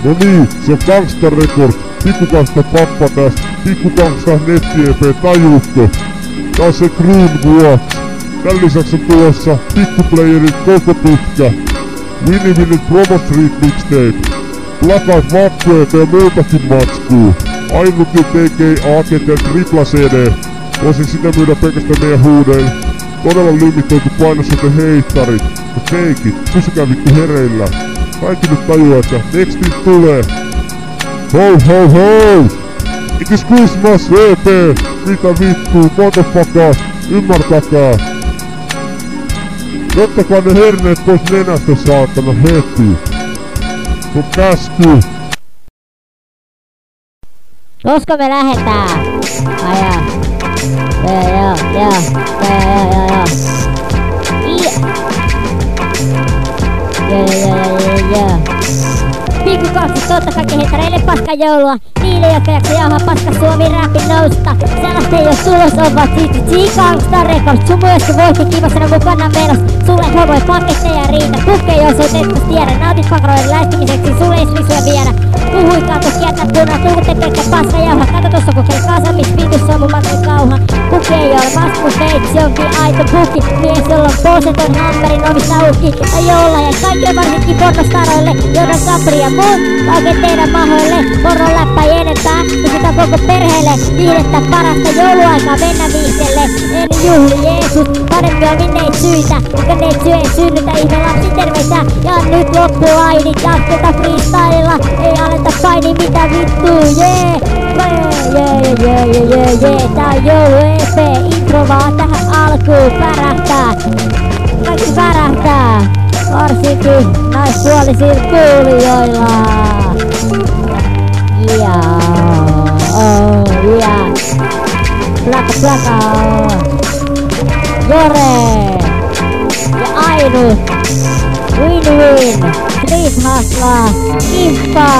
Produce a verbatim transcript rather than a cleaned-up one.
No niin, se on Gangsta Record, Pikku pappa tästä, Pikku Gangsta netti-E P tajuutko. Tää on se Green Wax. Tän lisäksi on tulossa Pikkuplayerin koko pitkä Winnie Winnie Promo Street Mixtape, Blackout Vappu-E P ja muutakin matskuu. Ainutkin T K A G T tripla C D. Voisin sitä myydä pelkästään meidän huudeilla. Todella limitoitu painosote heittarit. Ja feikit, pysykää vittu hereillä. Kaikki nyt tajuaa, että nextit tulee. Ho ho ho! It is Christmas E P! Mitä vittuu, motherfuckers, ymmärtäkää! Ottakaa ne herneet pois nenästä saatana heti! Se on käsky! Koska me lähetään? Ai jaa. Joo joo joo. Joo joo joo joo. Joo joo joo joo joo. Pikku Gangsta totta kai kehittäreille paska joulua. Niille jotka jaksa jauhaa paska Suomi räpin nousta. Sellaista ei oo tulos, ovat T T G Gangsta Records. Sun myöskin voikin kivasena mukana menos. Sulle homoi paketteja riitä. Pukkei jos ei teistä tiedä. Nautit pakaroiden läistimiseksi, sulle ei risuja viedä. Puhuikaan tos kiertää punaa, tuutte pelkkä paska jauha. Kato tossa kokee kasa, mis vitus on mun matkan kauha. Pukki ei ole masku, veitsi onkin aito pukki. Mies jolla on poseton hammerin omissa uhki. Ja jolla ja kaikille varsinkin pornostaroille, Jordan Capri ja muut. Oikein teidän mahoille, pornon läppä ei enempää. Ja sitä koko perheelle, viihdettä parasta jouluaikaa mennä viihdelle. Ennen juhli Jeesus, parempi on minneitä syitä. Koska neitä syö ei synnytä ihme lapsi terveitä. Ja nyt loppuu ainit, jatketa freestylella. Ei aleta paini mitä vittuu, jee! Jee, jee, jee, jee, jee. Tää on joulu E P, intro vaan tähän alkuun pärähtää. Kaikki pärähtää, varsinkin naispuolisilla kuulijoilla. Jaa, oh, jaa. Plaka, plaka. Jore ja Ainu. Win win. Street Hustler. Kimpa.